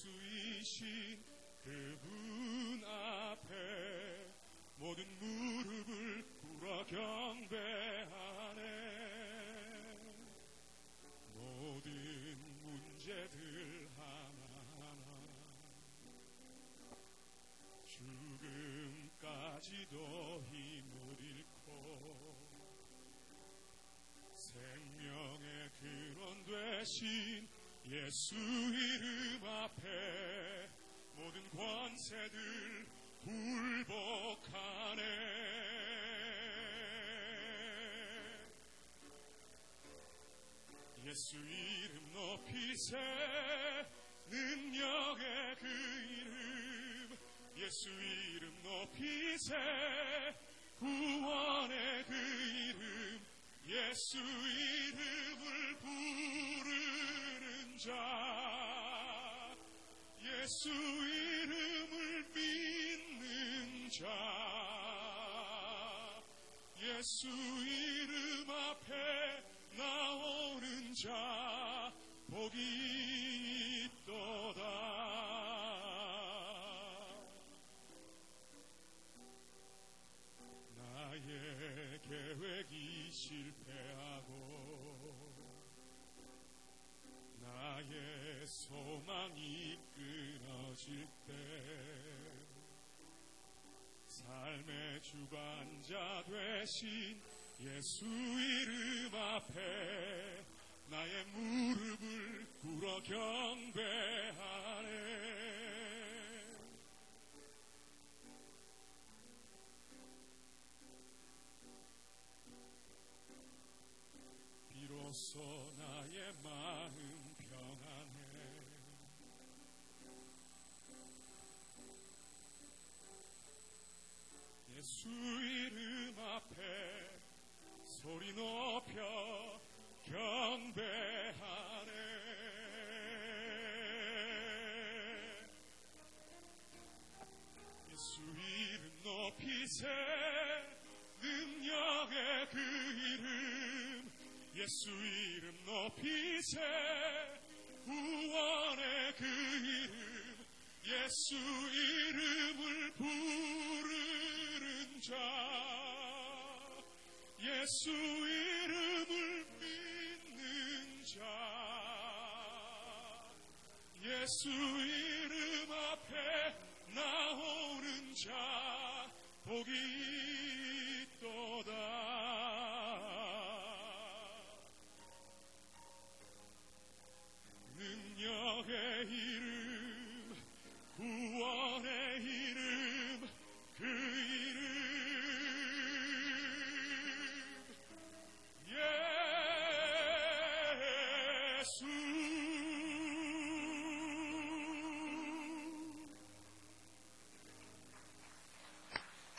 예수이신 그분 앞에 모든 무릎을 꿇어 경배하네. 모든 문제들 하나하나 죽음까지도 힘을 잃고 생명의 근원 되신 예수 이름 앞에 모든 권세들 굴복하네. 예수 이름 높이세. 능력의 그 이름 예수 이름 높이세. 구원의 그 이름 예수 이름을 부르는 자, 예수 이름을 믿는 자, 예수 이름 앞에 나오는 자 복이 있도다. 나의 계획이 실패하고 나의 소망이 끊어질 때 삶의 주관자 되신 예수 이름 앞에 나의 무릎을 꿇어 경배하네. 비로소 나의 마음 평안해. 예수 이름 앞에 소리 높여 경배하네. 예수 이름 높이세. 능력의 그 이름 예수 이름 높이세. 구원의 그 이름 예수 이름을 부르는 자, 예수 이름을 믿는 자, 예수 이름 앞에 나오는 자 복이